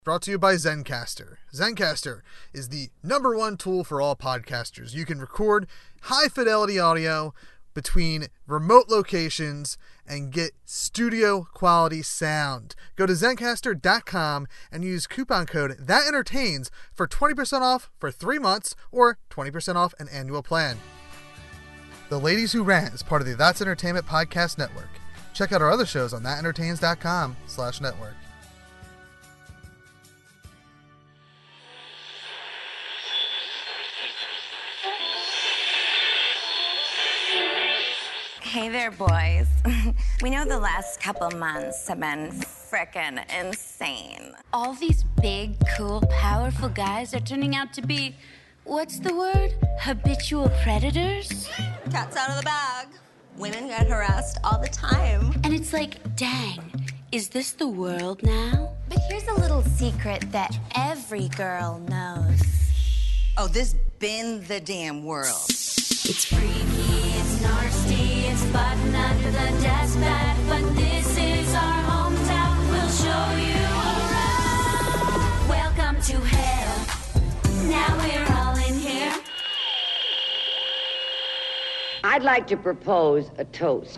Brought to you by Zencastr. Zencastr is the #1 tool for all podcasters. You can record high-fidelity audio between remote locations and get studio-quality sound. Go to Zencastr.com and use coupon code THATENTERTAINS for 20% off for 3 months or 20% off an annual plan. The Ladies Who Rant is part of the That's Entertainment Podcast Network. Check out our other shows on thatentertains.com/network. Hey there, boys. We know the last couple months have been frickin' insane. All these big, cool, powerful guys are turning out to be, what's the word? Habitual predators? Cat's out of the bag. Women get harassed all the time. And it's like, dang, is this the world now? But here's a little secret that every girl knows. Oh, this been the damn world. It's freaky, it's nasty, it's button under the desk pad, but this is our hometown, we'll show you around. Welcome to hell, now we're all in here. I'd like to propose a toast.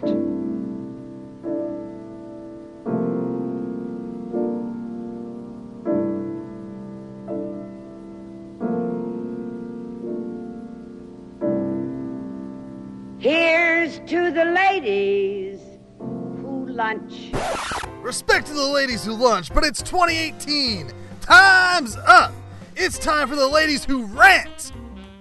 Here's to the ladies who lunch. Respect to the ladies who lunch, but it's 2018. Time's up. It's time for the ladies who rant.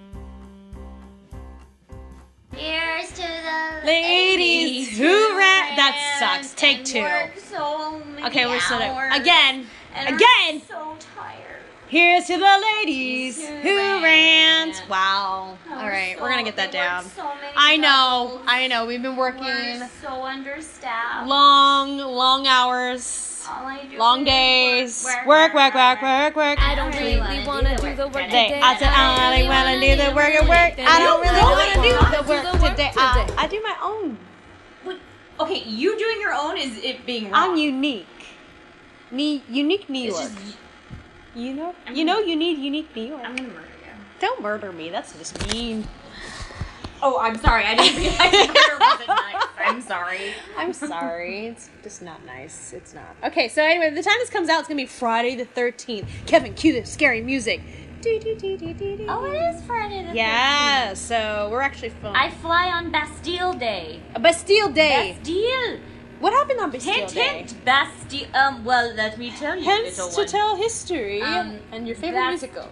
Here's to the Ladies who rant. That sucks. Take two. Okay, we're still there. Again. So tired. Here's to the ladies who rant. Wow. All right, we're gonna get that down. I know. We've been working We're so understaffed. long hours, All I do long is days. work. I don't really want to do the work today. I said I don't really want to do the work at work. I don't really want to do the work today. I do my own. Okay, you doing your own is it being wrong. I'm unique. Unique New York. You know you need unique New York. I'm gonna murder you. Don't murder me. That's just mean. Oh, I'm sorry. I didn't realize murder wasn't nice. I'm sorry. I'm sorry. It's just not nice. It's not. Okay, so anyway, the time this comes out, it's gonna be Friday the 13th. Kevin, cue the scary music. Oh, it is Friday the 13th. Yeah, so we're actually filming. I fly on Bastille Day. Bastille Day. Bastille. What happened on Bastille Hint, Day? hint. Bastille. Well, let me tell you, Hence little to one. tell history and your favorite that's- musical.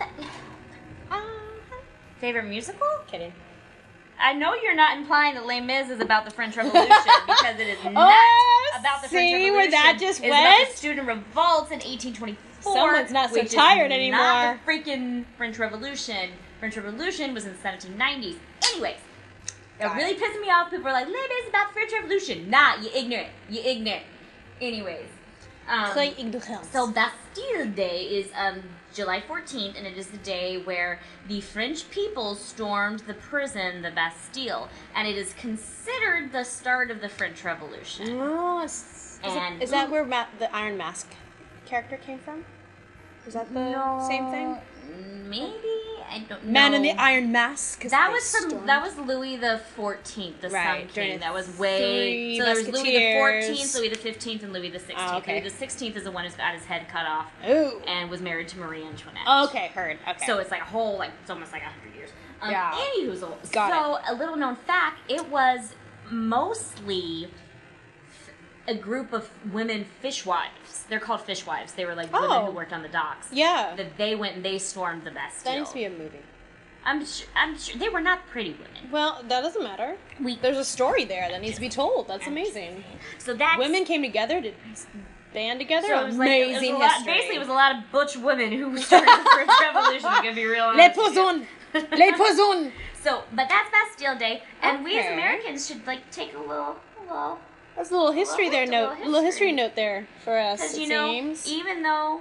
Favorite musical? Kidding. I know you're not implying that Les Mis is about the French Revolution because it is not about the French see Revolution. where that just It's went? about the student revolts in 1824. Someone's not so which is tired anymore. Not the freaking French Revolution. French Revolution was in the 1790s. Anyways, it really pissed me off. People are like, Les Mis is about the French Revolution. Nah, you ignorant. Anyways. So Bastille Day is July 14th, and it is the day where the French people stormed the prison, the Bastille, and it is considered the start of the French Revolution. Oh, is that where the Iron Mask character came from? Is that the same thing? Maybe, I don't know. Man in the Iron Mask. That was Louis the 14th, the Sun King. That was way. So there was Louis the 14th, Louis the 15th, and Louis the 16th. Oh, okay. Louis the 16th is the one who's got his head cut off. Ooh. And was married to Marie Antoinette. Okay, heard. Okay. So it's like a whole, it's almost like 100 years. Yeah. Anywho, Got a little known fact, it was mostly a group of women fishwives. They're called fishwives. They were like women who worked on the docks. Yeah. That they went and they stormed the Bastille. That needs to be a movie. I'm sure they were not pretty women. Well, that doesn't matter. There's a story there that needs to be told. That's amazing. So that women came together to band together. So it was amazing history. Basically, it was a lot of butch women who started the French Revolution. I'm gonna be real honest. Les poisons. Les poisons. So, but that's Bastille Day, and we as Americans should take a little. That's a little history there. Little history note there for us. Because it know, seems. even though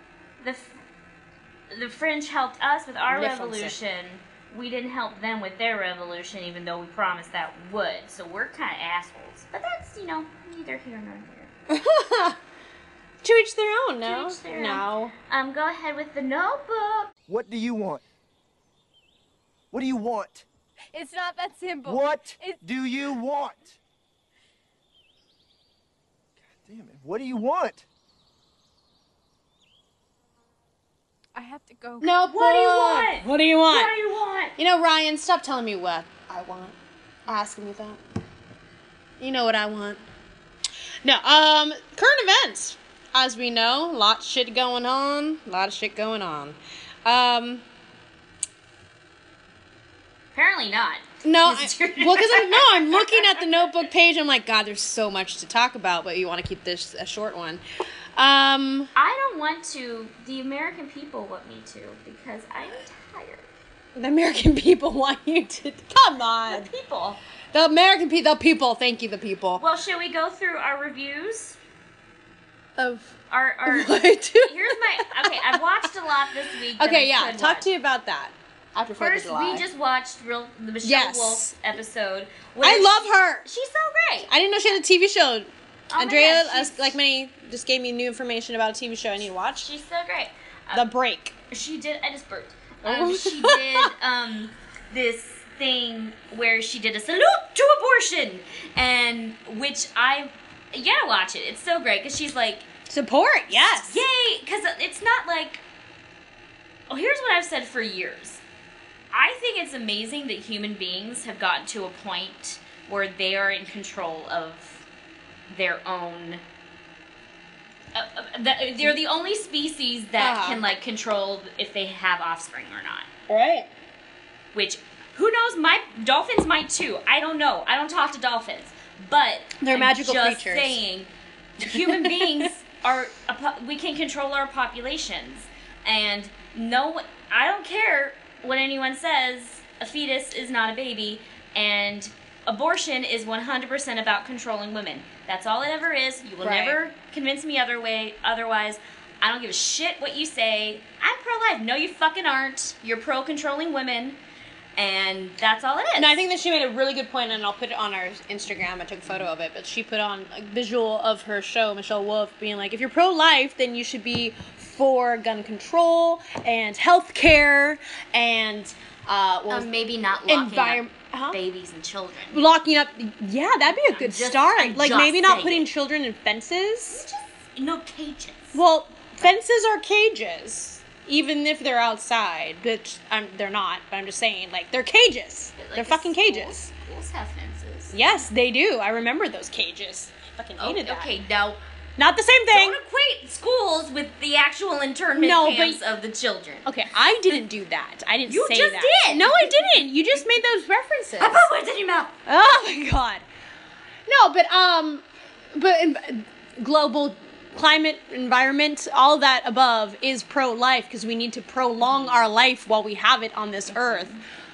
the French helped us with our revolution, we didn't help them with their revolution, even though we promised that we would. So we're kind of assholes. But that's neither here nor there. To each their own, no? To each their No. Go ahead with the Notebook. What do you want? What do you want? It's not that simple. What It's- do you want? God damn it. What do you want? I have to go. No, What do you want? What do you want? What do you want? You know, Ryan, stop telling me what I want. Asking me that. You know what I want. No, current events. As we know, a lot of shit going on. Apparently not. No, because I'm looking at the Notebook page. I'm like, God, there's so much to talk about, but you want to keep this a short one. I don't want to. The American people want me to because I'm tired. The American people want you to. Come on. The people. The American people. The people. Thank you, the people. Well, should we go through our reviews? Of Our what? here's my. Okay, I've watched a lot this week. that Okay, I yeah. could Talk watch. to you about that. After 4th of First, July. we just watched the Michelle Yes. Wolf episode. I where love her. She's so great. I didn't know she had a TV show. Oh my Andrea, God, she's- like many, just gave me new information about a TV show I need to watch. She's so great. The Break. She did. I just burped. Oh. She did this thing where she did a salute to abortion, and which you gotta watch it. It's so great because she's like, Support, yes. yay! Because it's not like. Oh, here's what I've said for years. I think it's amazing that human beings have gotten to a point where they are in control of their own. They're the only species that can like control if they have offspring or not. Right. Which, who knows? My dolphins might too. I don't know. I don't talk to dolphins, but They're I'm magical just creatures. saying, human beings are. We can control our populations, and no, I don't care what anyone says. A fetus is not a baby, and abortion is 100% about controlling women. That's all it ever is. You will Right. never convince me otherwise. I don't give a shit what you say. I'm pro-life. No, you fucking aren't. You're pro-controlling women, and that's all it is. And I think that she made a really good point, and I'll put it on our Instagram. I took a photo of it, but she put on a visual of her show, Michelle Wolf, being like, if you're pro-life, then you should be for gun control and health care and maybe not locking environment. up babies and children. Locking up, yeah, that'd be a good start. I'm Like just maybe not saying. putting children in fences. No cages. Well, fences are cages, even if they're outside. But they're not. But I'm just saying, like they're cages. Like they're the fucking schools- cages. Schools have fences. Yes, they do. I remember those cages. I fucking hated that. Okay, now Not the same thing. don't equate schools with the actual internment No, but- camps of the children. Okay, I didn't do that. I didn't You say just that. did. No, I didn't. You just made those references. I put words in your mouth. Oh my god. No, but global climate, environment, all that above is pro-life because we need to prolong our life while we have it on this earth.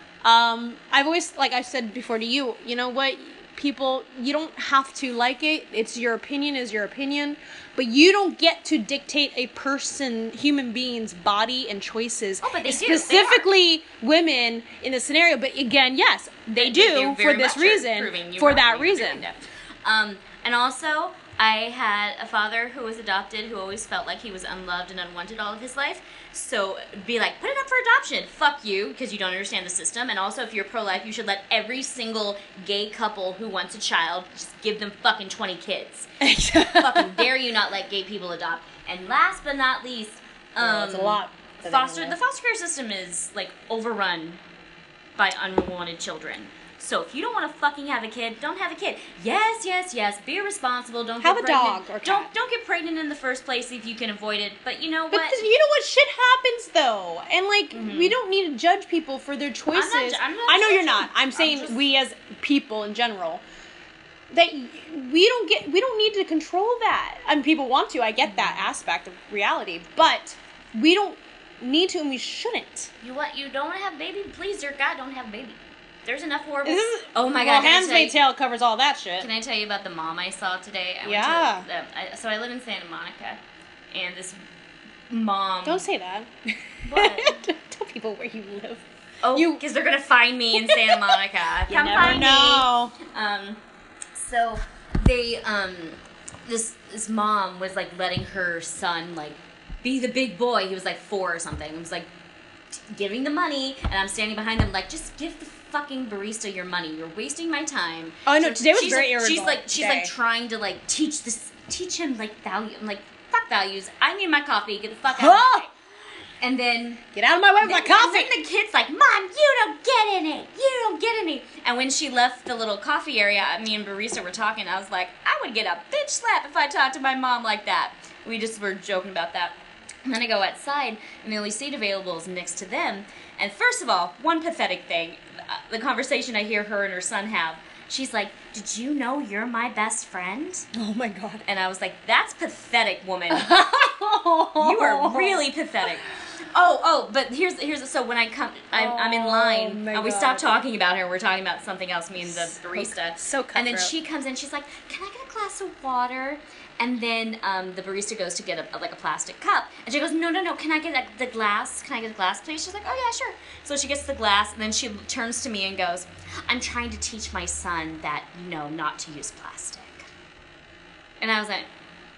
I've always, like I said before to you, you know what? People, you don't have to like it. It's your opinion is your opinion, but you don't get to dictate a human being's body and choices. Oh, but they do. They Specifically women in the scenario. But again, yes, they do They for very this much are reason. proving you For wrong that when you're doing reason. that. And also, I had a father who was adopted who always felt like he was unloved and unwanted all of his life. So be like, put it up for adoption. Fuck you, because you don't understand the system. And also, if you're pro-life, you should let every single gay couple who wants a child just give them fucking 20 kids. Fucking dare you not let gay people adopt. And last but not least, Well, it's a lot. the foster care system is like overrun by unwanted children. So if you don't want to fucking have a kid, don't have a kid. Yes. Be responsible. Don't Have get a pregnant. dog or cat. Don't get pregnant in the first place if you can avoid it. But you know But what? you know what? Shit happens though, and like we don't need to judge people for their choices. I'm not I know you're judging. not. I'm saying we as people in general that we don't need to control that. I mean, people want to. I get that aspect of reality, but we don't need to, and we shouldn't. You don't want to have a baby? Please, dear God, don't have a baby. There's enough horrible. This is- Oh my well, God! can I tell Handmaid's you- Tale covers all that shit. Can I tell you about the mom I saw today? Yeah. So I live in Santa Monica, and this mom. Don't say that. What? Tell people where you live. Oh, because they're gonna find me in Santa Monica. You Come never find know. me. So they this this mom was like letting her son like be the big boy. He was like 4 or something. He was like giving the money, and I'm standing behind them like, just give the fucking barista your money. You're wasting my time. Oh, I know. Today was she's very like, irritable. She's like trying to like teach him like value. I'm like, fuck values. I need my coffee. Get the fuck out of my way. And then get out of my way with my coffee. And then the kid's like, Mom, you don't get any. You don't get any. And when she left the little coffee area, me and barista were talking. I was like, I would get a bitch slap if I talked to my mom like that. We just were joking about that. And then I go outside, and the only seat available is next to them. And first of all, one pathetic thing, the conversation I hear her and her son have, she's like, did you know you're my best friend? Oh, my God. And I was like, that's pathetic, woman. You are really pathetic. But here's so when I come, I'm in line, and we stop talking about her, we're talking about something else, me and the barista. So cutthroat. And then she comes in, she's like, can I get a glass of water? And then the barista goes to get a plastic cup, and she goes, no, can I get the glass? Can I get a glass, please? She's like, oh yeah, sure. So she gets the glass, and then she turns to me and goes, I'm trying to teach my son that, not to use plastic. And I was like,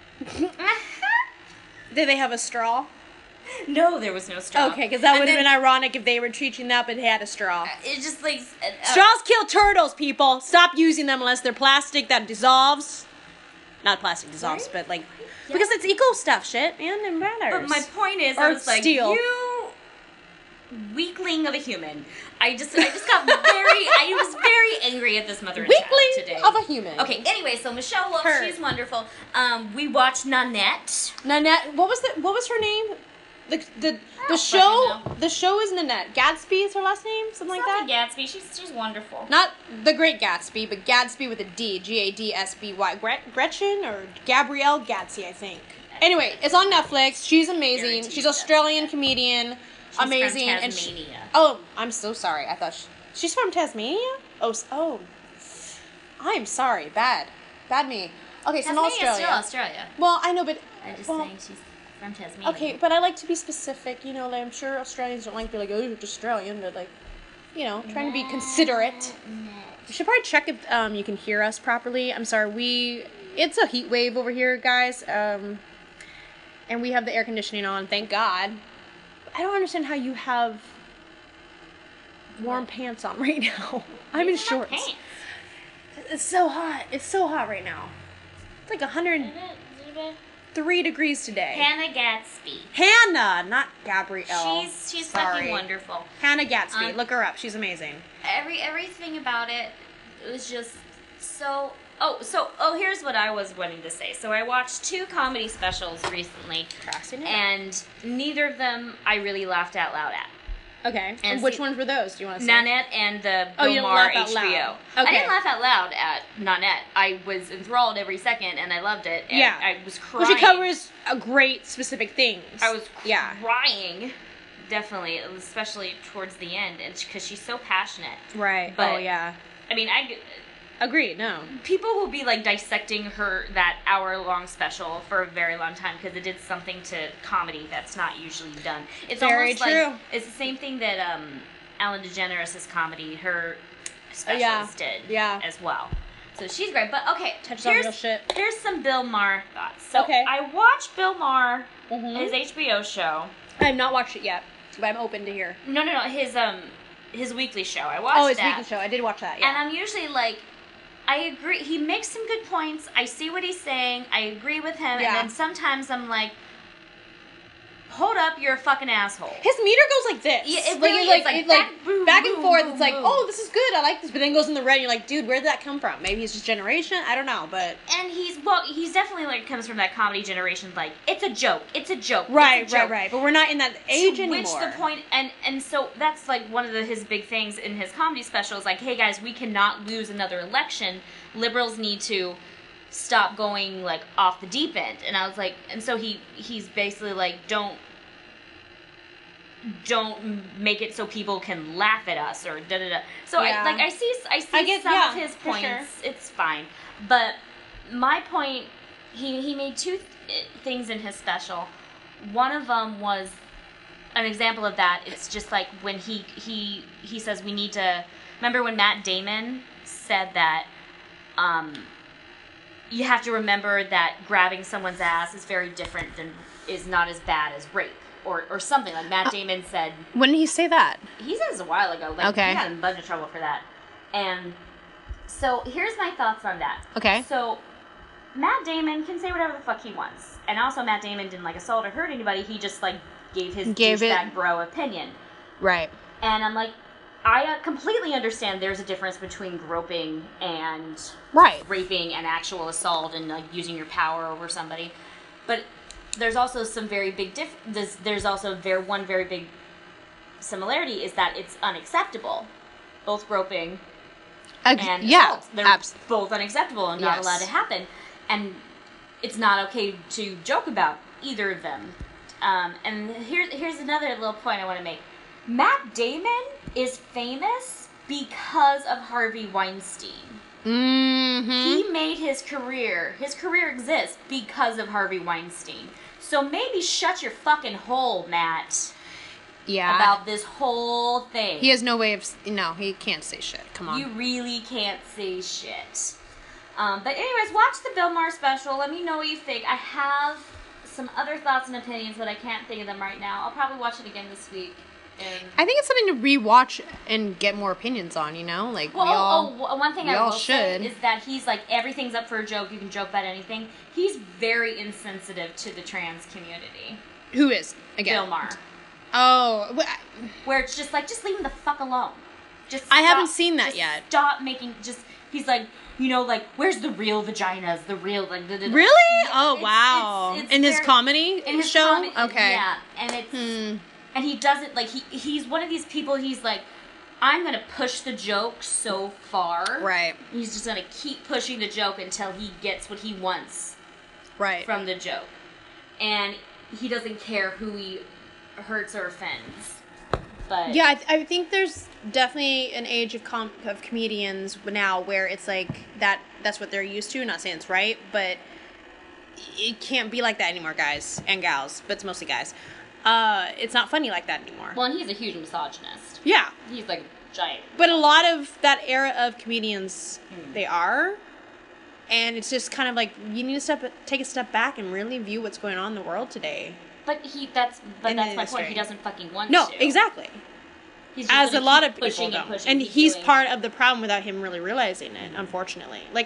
did they have a straw? No, there was no straw. Okay, because that would have been ironic if they were teaching that, but they had a straw. It's just like straws kill turtles, people. Stop using them unless they're plastic that dissolves. Not plastic dissolves, but like because it's eco stuff, shit, man. It matters. But my point is, I was like, you weakling of a human. I just got I was very angry at this mother and child today. Weakling of a human. Okay, anyway, so Michelle Wolf, she's wonderful. We watched Nanette. Nanette, what was her name? The show is Nanette. Gatsby is her last name? Something like that? Gatsby. She's wonderful. Not The Great Gatsby, but Gatsby with a D. Gadsby. Gretchen or Gabrielle Gatsby, I think. Anyway, it's on Netflix. She's amazing. She's an Australian comedian. She's amazing. from Tasmania. I'm so sorry. I thought she's from Tasmania? Oh. I'm sorry. Bad me. Okay, so in Australia. Still Australia. Well, I know, but I'm just saying she's from Tasmania. Okay, but I like to be specific. Like, I'm sure Australians don't like to be like, oh, you're just Australian, but like, trying to be considerate. You should probably check if you can hear us properly. I'm sorry, it's a heat wave over here, guys. And we have the air conditioning on, thank God. I don't understand how you have warm pants on right now. I'm in shorts. Pants. It's so hot. It's so hot right now. It's like 103 degrees today. Hannah Gatsby. Hannah, not Gabrielle. She's fucking wonderful. Hannah Gatsby. Look her up. She's amazing. Everything about it was just so. Here's what I was wanting to say. So I watched 2 comedy specials recently, and neither of them I really laughed out loud at. Okay. And which ones were those? Do you want to say? Nanette and the Bill Maher HBO. Okay. I didn't laugh out loud at Nanette. I was enthralled every second, and I loved it. And I was crying. Well, she covers a great specific things. I was crying, definitely, especially towards the end, and because she's so passionate. Right. But, I mean, agreed. No. People will be like dissecting that hour-long special for a very long time because it did something to comedy that's not usually done. It's very almost true. Like it's the same thing that Ellen DeGeneres' comedy, her specials did as well. So she's great. But okay, here's some Bill Maher thoughts. So I watched Bill Maher, his HBO show. I have not watched it yet, but I'm open to hear. No, his weekly show. I watched his weekly show. I did watch that. Yeah. And I'm usually like, I agree. He makes some good points. I see what he's saying. I agree with him. Yeah. And then sometimes I'm like, hold up, you're a fucking asshole. His meter goes like this. Yeah, it really is. Back and forth. It's like, oh, this is good. I like this. But then it goes in the red, and you're like, dude, where did that come from? Maybe it's just generation. I don't know, but. And he's definitely like comes from that comedy generation. Like, it's a joke. It's a joke. Right, it's a joke. right. But we're not in that age anymore. Which the point, and so that's like one of his big things in his comedy specials. Like, hey guys, we cannot lose another election. Liberals need to stop going like off the deep end. And I was like, and so he's basically like, don't make it so people can laugh at us or da da da. So I see some of his points. Sure. It's fine, but my point, he made 2 things in his special. One of them was an example of that. It's just like when he says we need to remember when Matt Damon said that you have to remember that grabbing someone's ass is very different is not as bad as rape. Or something like Matt Damon said. When did he say that? He said this a while ago. Like, okay. He got in a bunch of trouble for that. And so here's my thoughts on that. Okay. So Matt Damon can say whatever the fuck he wants. And also Matt Damon didn't like assault or hurt anybody. He just like gave his douchebag bro opinion. Right. And I'm like, I completely understand there's a difference between groping and raping and actual assault and like using your power over somebody. But there's also some very big there's also one very big similarity is that it's unacceptable. Both groping and assault. They're both unacceptable and not allowed to happen. And it's not okay to joke about either of them. And here's another little point I want to make. Matt Damon is famous because of Harvey Weinstein. Mm-hmm. He made his career. His career exists because of Harvey Weinstein. So maybe shut your fucking hole, Matt. Yeah. About this whole thing. He has no way of... No, he can't say shit. Come on. You really can't say shit. But anyways, watch the Bill Maher special. Let me know what you think. I have some other thoughts and opinions, but I can't think of them right now. I'll probably watch it again this week. I think it's something to rewatch and get more opinions on, you know? Like, one thing I will say should. is that he's like, everything's up for a joke. You can joke about anything. He's very insensitive to the trans community. Who is? Again. Bill Maher. Oh. Where it's just like, just leave him the fuck alone. Just I haven't seen that yet. Stop making, he's like, you know, like, where's the real vaginas? The real, like... Really? Oh, wow. It's in his comedy show? Okay. Yeah, and it's... And he doesn't, like, he's one of these people, he's like, I'm going to push the joke so far. Right. He's just going to keep pushing the joke until he gets what he wants. Right. From the joke. And he doesn't care who he hurts or offends. But yeah, I think there's definitely an age of comedians now where it's like, that's what they're used to. Not saying it's right, but it can't be like that anymore, guys and gals, but it's mostly guys. It's not funny like that anymore. Well, and he's a huge misogynist. Yeah. He's like a giant. But a lot of that era of comedians, they are. And it's just kind of like, you need to take a step back and really view what's going on in the world today. But that's my point. He doesn't fucking want to. No, exactly. He's As a lot of people don't. And he's part of the problem without him really realizing it, unfortunately. Like,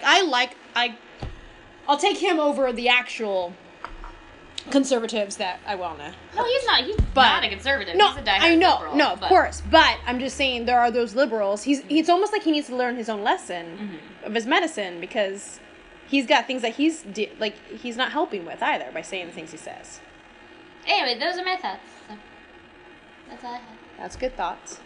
I'll take him over the actual... conservatives that I will know. No, he's not. He's not a conservative. No, he's a diehard I know. liberal, No, of course. But I'm just saying there are those liberals. It's almost like he needs to learn his own lesson of his medicine because he's got things that he's not helping with either by saying the things he says. Anyway, those are my thoughts. So that's all I had. That's good thoughts.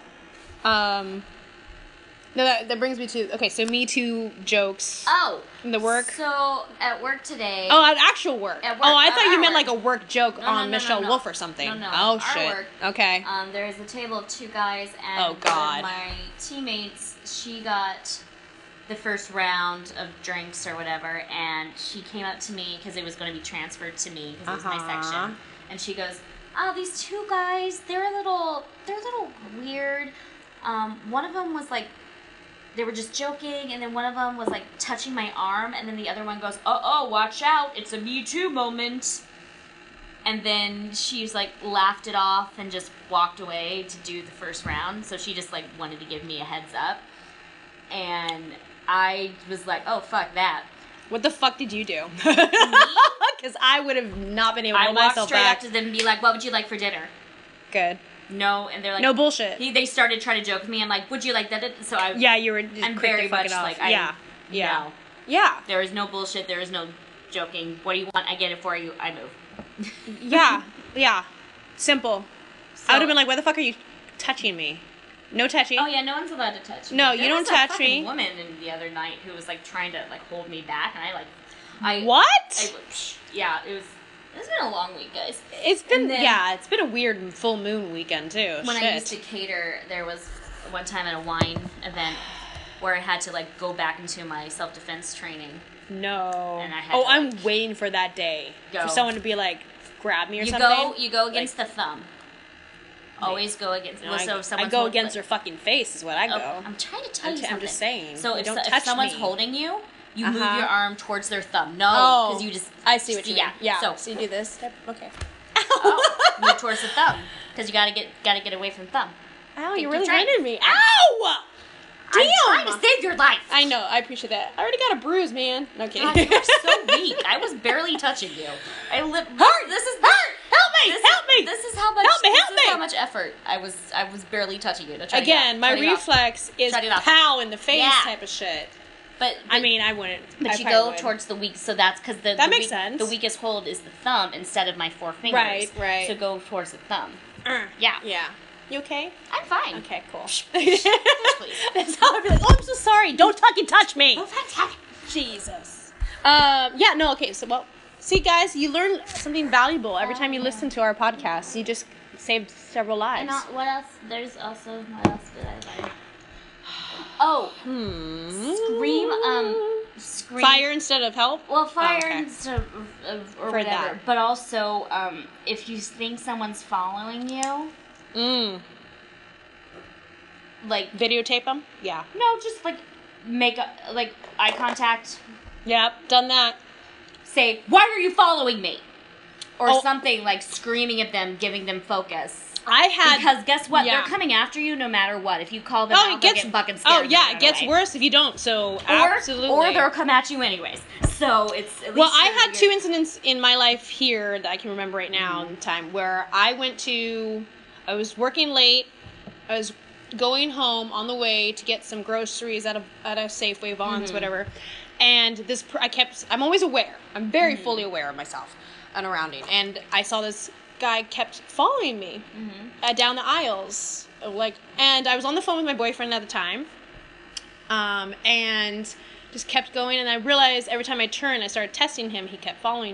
No, that brings me to... Okay, so Me Too jokes. Oh. In the work. So, at work today... Oh, at actual work. At work. Oh, I thought you meant work. like a work joke on Michelle Wolf or something. No. Oh, our shit. Work, okay. There's a table of two guys, and oh, God. one of my teammates, she got the first round of drinks or whatever, and she came up to me, because it was going to be transferred to me, because it was my section, and she goes, oh, these two guys, they're a little weird. One of them was like, they were just joking, and then one of them was like touching my arm, and then the other one goes, oh, watch out, it's a Me Too moment. And then she's like laughed it off and just walked away to do the first round. So she just like wanted to give me a heads up. And I was like, oh, fuck that. What the fuck did you do? Because I would have not been able to hold myself back. I walked straight up to them and be like, what would you like for dinner? Good. No, and they're like... No bullshit. They started trying to joke with me. I'm like, would you like that? So I... Yeah, you were just I'm very much like, yeah. No. Yeah. There is no bullshit. There is no joking. What do you want? I get it for you. I move. Yeah. Simple. So, I would have been like, why the fuck are you touching me? No touching. Oh, yeah, no one's allowed to touch me. No, you don't touch me. There was a woman the other night who was like trying to like hold me back, and I What? Yeah, it's been a long week, guys. It's been a weird full moon weekend, too. When I used to cater, there was one time at a wine event where I had to, like, go back into my self-defense training. No. And I had I'm waiting for that day. For someone to be, like, grab me or something. You go against the thumb. Always go against... No, I go against their fucking face is what I go. I'm trying to tell you something. I'm just saying. So if someone's holding you, You move your arm towards their thumb. No, Oh, because you just... I see what you mean. Yeah. So you do this. Okay. Move towards the thumb. Because you gotta get away from the thumb. Ow, Think you really you're trying- hated me. Ow! Damn! I'm trying to save your life. I know, I appreciate that. I already got a bruise, man. Okay. God, you're so weak. I was barely touching you. Hurt! This is hurt! Help me! Help me! This is how much. Help me! This Help is me! how much effort I was barely touching you to try. Again, my reflex is Shut it off. pow in the face Yeah. type of shit. But I mean, I wouldn't. But I you probably go would. towards the weak, so that's because the makes sense. The weakest hold is the thumb instead of my 4 fingers. Right. So go towards the thumb. Yeah. Yeah. You okay? I'm fine. Okay, cool. Please. That's how I'd be like, oh, I'm so sorry. Don't fucking touch me. Oh, fantastic. Jesus. Yeah, no, okay, so, well, see, guys, you learn something valuable every time you listen to our podcast. You just saved several lives. And what else? There's also, what else did I learn? Oh. Scream. Fire instead of help? Well, fire Oh, okay. instead of or For whatever. that. But also, if you think someone's following you, like videotape them? Yeah. no, just like make eye contact. Yep, done that. Say, "Why are you following me?" Or Oh. something like screaming at them, giving them focus. I had Because guess what? yeah. They're coming after you no matter what. If you call them Oh, out, it they'll gets get fucking scared. Oh yeah, and it gets run away. worse if you don't. So absolutely. Or they'll come at you anyways. So it's at least Well, I had 2 incidents in my life here that I can remember right now in time where I was working late. I was going home on the way to get some groceries at a Safeway, Vons, whatever. And I'm always aware. I'm very fully aware of myself and surrounding. And I saw this guy kept following me down the aisles. And I was on the phone with my boyfriend at the time. And just kept going, and I realized every time I turned, I started testing him, he kept following,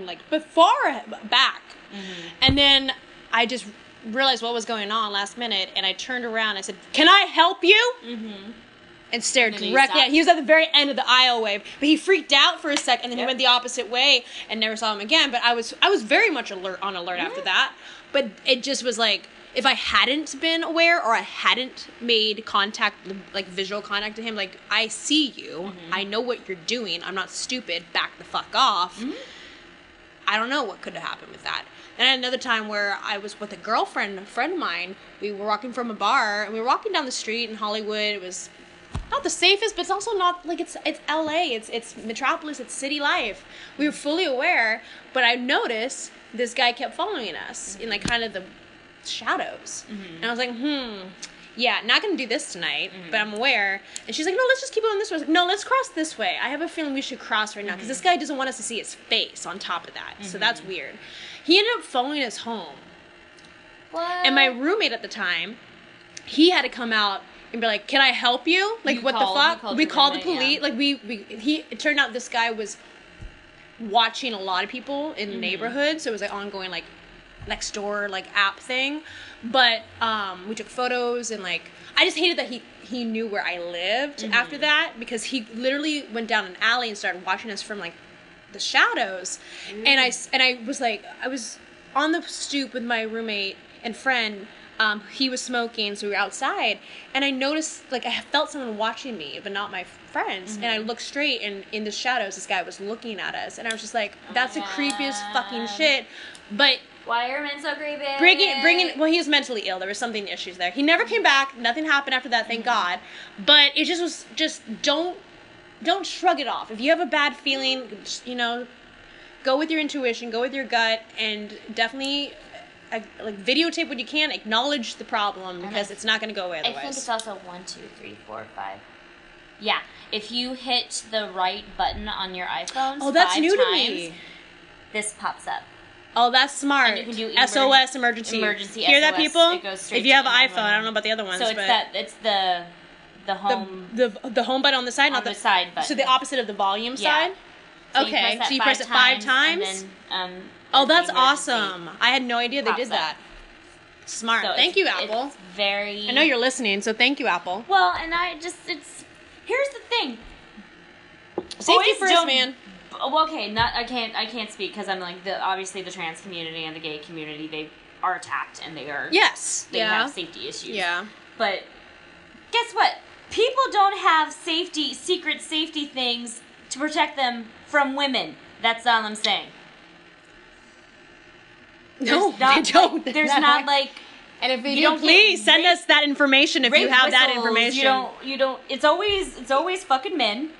back. And then I just realized what was going on last minute, and I turned around, I said, "Can I help you?" And stared And then directly you at, he was at the very end of the aisleway, but he freaked out for a second, and then he went the opposite way, and never saw him again, but I was very much on alert after that, but it just was like, if I hadn't been aware or I hadn't made contact, like visual contact to him, like, I see you, I know what you're doing, I'm not stupid, back the fuck off. I don't know what could have happened with that. And another time where I was with a friend of mine, we were walking from a bar, and we were walking down the street in Hollywood. It was not the safest, but it's also not, like, it's LA, it's Metropolis, it's city life. We were fully aware, but I noticed this guy kept following us in, like, kind of the shadows. And I was like, yeah, not gonna do this tonight, but I'm aware. And she's like, no, let's just keep going this way. I was like, no, let's cross this way. I have a feeling we should cross right now, because this guy doesn't want us to see his face on top of that, so that's weird. He ended up following us home. What? And my roommate at the time, he had to come out and be like, can I help you? Like, You what called- the you fuck? called We your called the roommate, police. It turned out this guy was watching a lot of people in the neighborhood, so it was like ongoing, like, next door, like, app thing. But we took photos, and, like, I just hated that he knew where I lived after that, because he literally went down an alley and started watching us from, like, the shadows. And I was like, I was on the stoop with my roommate and friend. He was smoking, so we were outside, and I noticed, like, I felt someone watching me, but not my friends. And I looked straight, and in the shadows, this guy was looking at us, and I was just like, that's the creepiest fucking shit. But Why are men so creepy? bringing, well, he was mentally ill. There was something issues there. He never came back. Nothing happened after that, thank God. But it just was, don't shrug it off. If you have a bad feeling, just, go with your intuition, go with your gut, and definitely, like, videotape what you can, acknowledge the problem, because it's not going to go away otherwise. I think it's also 1, 2, 3, 4, 5. Yeah, if you hit the right button on your iPhone, Oh, that's 5 new to times, me. this pops up. Oh, that's smart. And you can do SOS, emergency. Emergency Hear that, SOS. people? It goes straight if you have to an iPhone, 911. I don't know about the other ones, So it's but the home the home button on the side, on not the side button. So the opposite of the volume Yeah. side. Okay, so you press it 5 times. And then, Oh, that's the emergency awesome! I had no idea they pops did up. that. Smart. So Thank you, Apple. It's very. I know you're listening, so thank you, Apple. Well, and here's the thing. Safety Boys first, don't- man. Well, okay, I can't speak because I'm like obviously the trans community and the gay community, they are attacked and they have safety issues. Yeah. But guess what? People don't have secret safety things to protect them from women. That's all I'm saying. No, they don't. There's not like. And if you don't please send us that information if you have that information. You don't. It's always fucking men.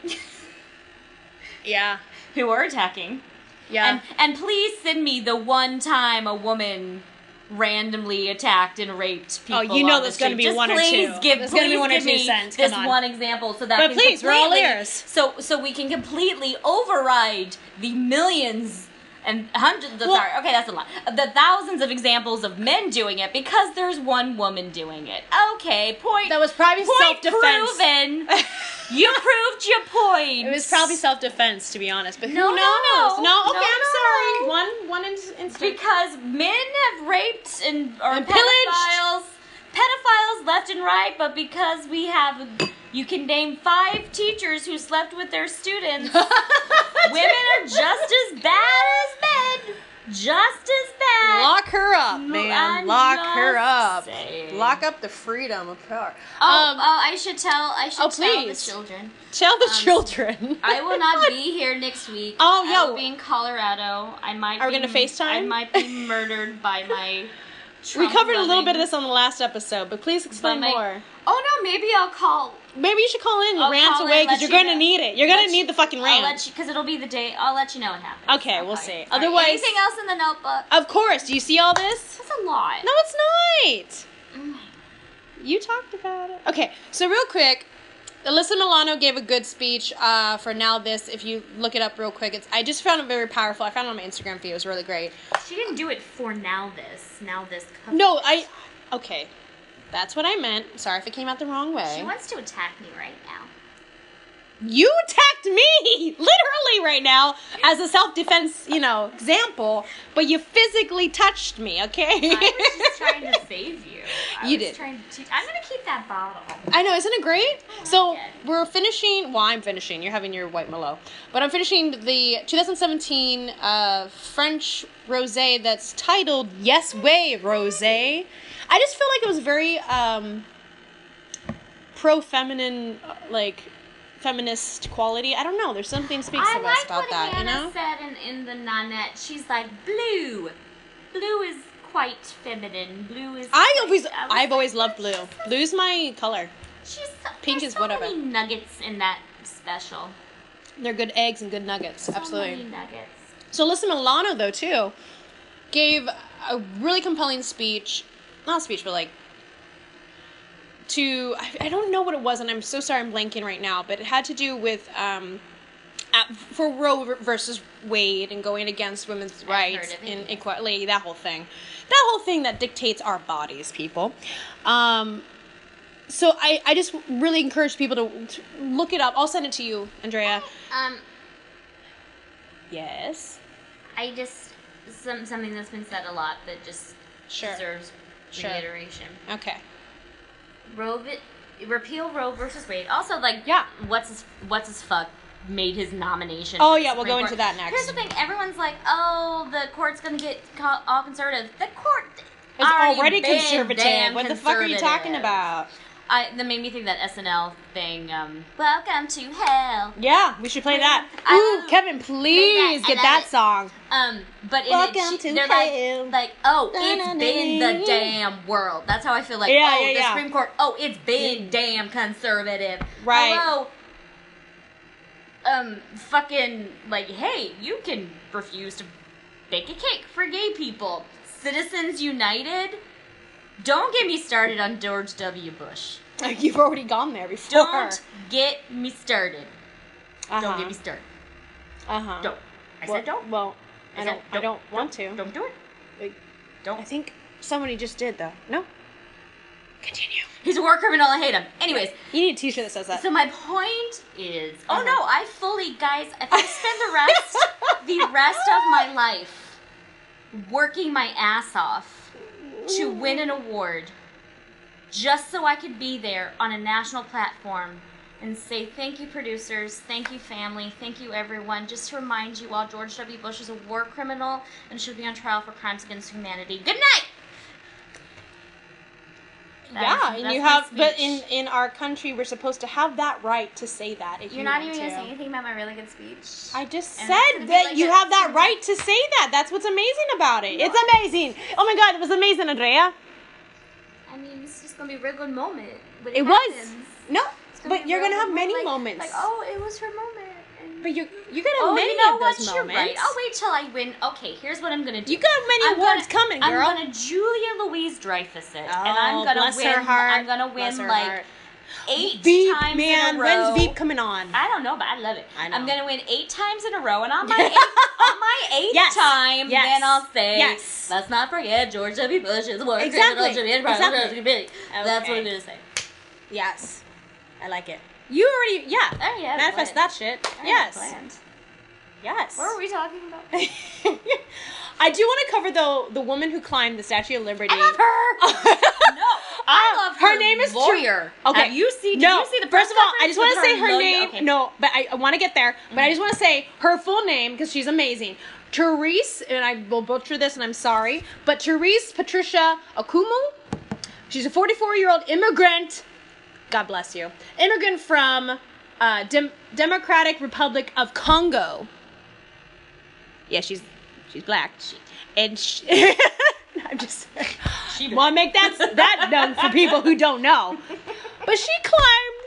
Yeah. Who are attacking. Yeah. And please send me the one time a woman randomly attacked and raped people. Oh, you know on there's the going to street. be one or Please two. Give, There's going to be one or give two me cents. this Come on. one example so that But can please, we're all completely- ears. So we can completely override the millions and hundreds. Okay, that's a lot. The thousands of examples of men doing it because there's one woman doing it. Okay, point. That was probably self-defense. Proven. You proved your point. It was probably self-defense, to be honest. But who No, knows? no. Okay, I'm sorry. One instant. Because men have raped and pillaged. pedophiles left and right, but because we have, you can name 5 teachers who slept with their students. Women are just as bad as men. Just as bad. Lock her up, man. I'm Lock her just up. saying. Lock up the freedom of her. I should tell the please. children. Tell the children. I will not be here next week. Oh, I will yo. be in Colorado. Are we gonna FaceTime? I might be murdered by my We covered a little Trump-loving- bit of this on the last episode, but please explain But my- more. Oh no, maybe I'll call. Maybe you should call in and I'll rant call away in, because let you're you going to know. need it. You're going to Let need you- the fucking I'll rant. let you, because it'll be the day. I'll let you know what happens. Okay, we'll see. All right, Otherwise, anything else in the notebook? of course. Do you see all this? That's a lot. No, it's not. You talked about it. Okay, so real quick, Alyssa Milano gave a good speech for Now This. If you look it up real quick, I just found it very powerful. I found it on my Instagram feed. It was really great. She didn't do it for Now This. Now This. No, okay. That's what I meant. Sorry if it came out the wrong way. She wants to attack me right now. You attacked me, literally right now, as a self-defense, example, but you physically touched me, okay? I was just trying to save you. You did. I'm gonna keep that bottle. I know, isn't it great? So we're finishing. Well, I'm finishing. You're having your white Merlot, but I'm finishing the 2017 French rosé that's titled "Yes Way Rosé." I just feel like it was very pro-feminine, feminist quality. I don't know. There's something speaks to us about that. I like what Hannah said in the Nanette. She's like, blue. Blue is quite feminine. Blue is. I've always loved blue. Blue's my color. Pink is whatever. Many nuggets in that special. They're good eggs and good nuggets. Absolutely. Many nuggets. So Alyssa Milano, though, too, gave a really compelling speech. Not speech, but I don't know what it was, and I'm so sorry I'm blanking right now, but it had to do with for Roe versus Wade and going against women's rights and equality, that whole thing that dictates our bodies, people. So I just really encourage people to look it up. I'll send it to you, Andrea. Yes. I just something that's been said a lot that just deserves reiteration. Okay. Repeal Roe versus Wade. Also, what's his fuck made his nomination. Oh for the yeah, we'll Supreme go Court. into that next. Here's the thing: everyone's like, "Oh, the court's gonna get all conservative." The court is already been conservative. damn What the fuck are you talking about? That made me think that SNL thing. Welcome to hell. Yeah, we should play that. Ooh, Kevin, please get that song. But in Welcome to they're hell. like, oh, it's been the damn world. That's how I feel like. The Supreme Court. Oh, it's been damn conservative. Right. Hello. Fucking hey, you can refuse to bake a cake for gay people. Citizens United. Don't get me started on George W. Bush. You've already gone there before. Don't get me started. Don't get me started. Don't. I said don't. Well, I don't want to. Don't do it. Don't. I think somebody just did though. No. Continue. He's a war criminal. I hate him. Anyways, you need a T-shirt that says that. So my point is, oh no, I fully, guys. If I spend the rest of my life working my ass off to win an award, just so I could be there on a national platform and say thank you, producers, thank you, family, thank you, everyone. Just to remind you all, George W. Bush is a war criminal and should be on trial for crimes against humanity. Good night. Yeah, and you have, but in our country, we're supposed to have that right to say that. If You're not even gonna say anything about my really good speech. I just And it's said gonna be that like you a- have that right to say that. That's what's amazing about it. It's amazing. Oh my God, it was amazing, Andrea. I mean, it's just gonna be a real good moment. When It was. happens. No, It's gonna but be a you're real gonna have good many moment, moments. Like, oh, it was her moment. And But you're gonna have oh, many you know of what? those You're moments. right. I'll wait till I win. Okay, here's what I'm gonna do. You got many awards coming, girl. I'm gonna Julia Louise Dreyfus it, and I'm Oh, gonna bless win. her heart. I'm gonna Bless win her like heart. 8 Veep, times man, in a row. when's Veep coming on? I don't know, but I love it. I know. I'm gonna win 8 times in a row, and on my eighth Yes. time, Yes. then I'll say, Yes. let's not forget George W. Bush is the worst Exactly. president of Exactly. That's what Okay. I'm gonna say. Yes, I like it. You already, yeah. I already have it Manifest planned. that shit. I have it Yes. planned. Yes. What were we talking about? I do want to cover though the woman who climbed the Statue of Liberty. I love her. No, I love her. Her name is Lawyer. Okay. Have you seen? No. Did you see the First of all, I press just want to conference say with her name. Okay. No, but I want to get there. But I just want to say her full name because she's amazing. Therese, and I will butcher this, and I'm sorry, but Therese Patricia Akumu. She's a 44-year-old immigrant. God bless you. Immigrant from Democratic Republic of Congo. Yeah, she's black, and I'm just want to make that known for people who don't know. But she climbed.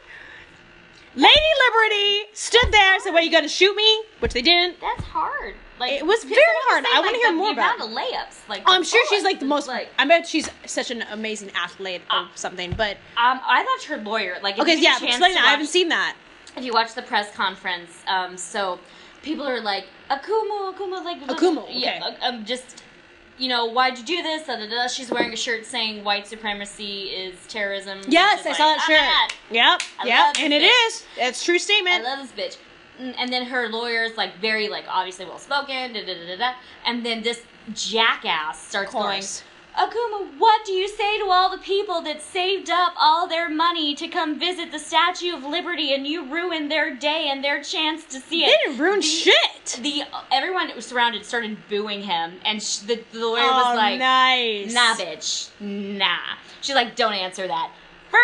Lady Liberty stood there and said, "Well, you gonna shoot me?" Which they didn't. That's hard. Like It was people very don't hard. say, I want to like, hear the more about amount of layups. Like I'm sure she's like the it's most. Like, I bet she's such an amazing athlete or something. But I loved her lawyer. Like if okay, you yeah, get a chance explain to that. I haven't watch- seen that. If you watch the press conference, so people are like Akumu, like Akumu, yeah, okay. just. You know, why'd you do this? Da, da, da. She's wearing a shirt saying white supremacy is terrorism. Yes, I She's saw like, that "Oh shirt. my God, Yep, I yep, love and this it bitch. is. It's a true I statement. love this bitch." And then her lawyer's like very like obviously well spoken, da da da da da. And then this jackass starts going, Akuma, what do you say to all the people that saved up all their money to come visit the Statue of Liberty and you ruined their day and their chance to see it? They didn't ruin shit. Everyone that was surrounded started booing him, and the lawyer was like, nice. "Nah, bitch, nah." She's like, "Don't answer that."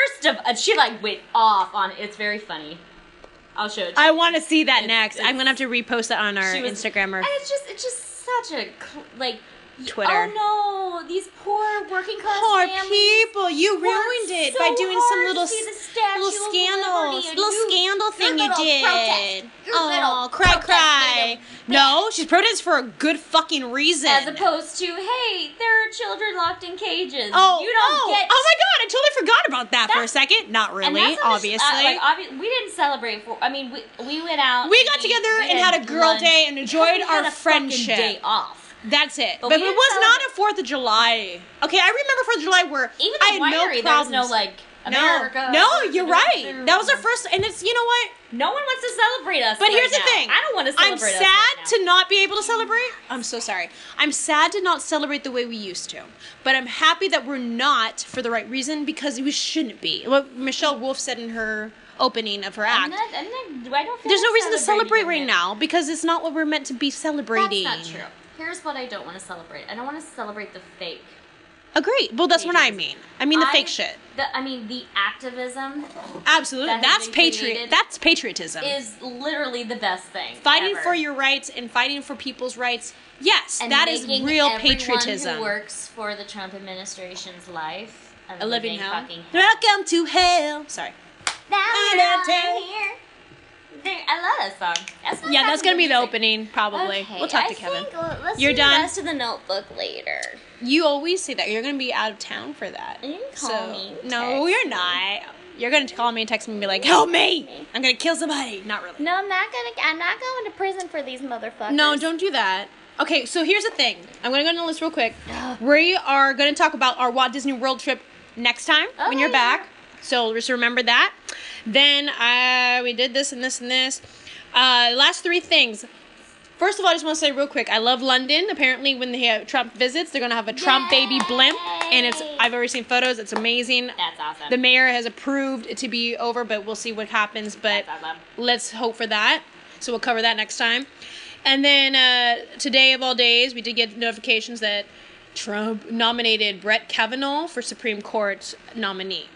She like went off on. It's very funny. I'll show it to you. I want to see that next. I'm gonna have to repost that on our She was- Instagram or And it's just such a like. Twitter. Oh no, these poor working class poor families. people. You ruined it so by doing some hard little to see the Statue little of scandals, Liberty, and little you- scandal thing your you little did. protest, your Oh, little cry, protest cry. made 'em No, she's protesting for a good fucking reason. As opposed to, hey, there are children locked in cages. Oh, you don't get. Oh my god, I totally forgot about that for a second. Not And really, that's not obviously. we didn't celebrate for. I mean, we went out. We got together we and had a girl lunch, day and enjoyed we our had a fucking friendship. Day off. That's it. But But we it didn't was not a 4th of July. Okay, I remember 4th of July where Even I the had no winery, there was problems. no like America. No, you're right. That was our first, and it's, you know what? No one wants to celebrate us. But right here's the now. thing. I don't want to I'm celebrate us. sad right now. to not be able to celebrate. I'm so sorry. I'm sad to not celebrate the way we used to. But I'm happy that we're not for the right reason because we shouldn't be. What Michelle Wolf said in her opening of her act. I don't feel There's no like reason to celebrate celebrating right now because it's not what we're meant to be celebrating. That's not true. Here's what I don't want to celebrate. I don't want to celebrate the fake. Agreed. Well, that's what I mean. I mean the fake shit. The activism. Absolutely. that has That's been created That's patriotism. Is literally the best thing. Fighting ever. for your rights and fighting for people's rights. Yes, And that is making real everyone patriotism. who works for the Trump administration's life A living hell. fucking Welcome to hell. Sorry. I love that song. Yeah, that's gonna be the opening, probably. Okay, We'll talk I to Kevin. think, let's You're do done? the rest of the Notebook later. You always say that. You're gonna be out of town for that. You can call me, No, text you're not. You're gonna call me and text me and be like, "Help me! I'm gonna kill somebody." Not really. No, I'm not going to prison for these motherfuckers. No, don't do that. Okay, so here's the thing. I'm gonna go on the list real quick. We are gonna talk about our Walt Disney World trip next time when you're back. So just remember that. Then we did this and this and this. Last 3 things. First of all, I just want to say real quick, I love London. Apparently, when Trump visits, they're gonna have a Trump baby blimp, and I've already seen photos. It's amazing. That's awesome. The mayor has approved it to be over, but we'll see what happens. But That's awesome. let's hope for that. So we'll cover that next time. And then today of all days, we did get notifications that Trump nominated Brett Kavanaugh for Supreme Court nominee.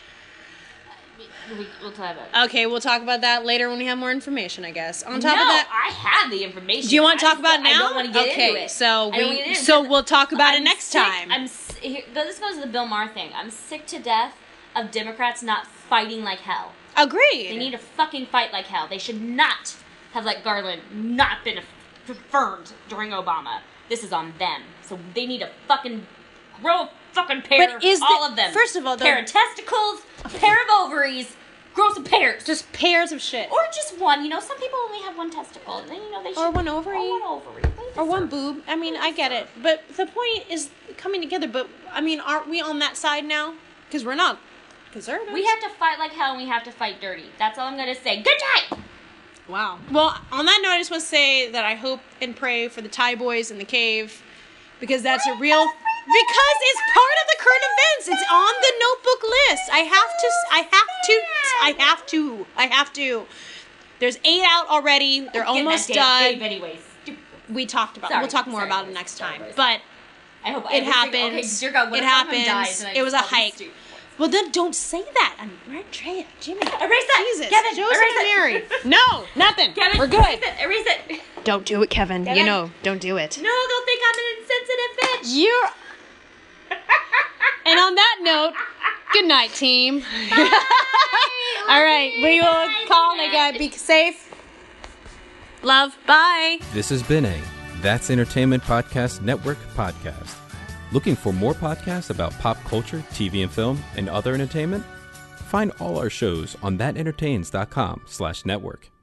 We'll talk about it. Okay, we'll talk about that later when we have more information, I guess. On top no, of that, I have the information. do you want to talk about it now? I don't want to get into it. So we'll talk about it next time. This goes to the Bill Maher thing. I'm sick to death of Democrats not fighting like hell. Agreed. They need to fucking fight like hell. They should not have let Garland not been confirmed during Obama. This is on them. So they need to fucking grow a fucking pair, all of them. First of all, pair of testicles, a pair of ovaries, grow some pairs. Just pairs of shit. Or just one. You know, some people only have one testicle. And then, you know, they should. Or one ovary. Or one boob. I mean, I get it. But the point is coming together. But, I mean, aren't we on that side now? Because we're not conservatives. We have to fight like hell and we have to fight dirty. That's all I'm going to say. Good night! Wow. Well, on that note, I just want to say that I hope and pray for the Thai boys in the cave. Because that's a real... Because it's part of the current events. It's on the notebook list. I have to. There's 8 out already. They're almost done. Anyways. We talked about it. We'll talk more about it next time. But I hope it happened. It happens. It was a hike. Well, then don't say that. Andrea, Jimmy. Erase that. Jesus. Kevin, Joseph erase and Mary. No, nothing. Kevin, we're good. Erase it. Don't do it, Kevin. Kevin. You know, don't do it. No, they'll think I'm an insensitive bitch. You're... And on that note, good night, team. All right, we will call it again. Be safe. Love. Bye. This has been a That's Entertainment Podcast Network podcast. Looking for more podcasts about pop culture, TV and film, and other entertainment? Find all our shows on thatentertains.com/network.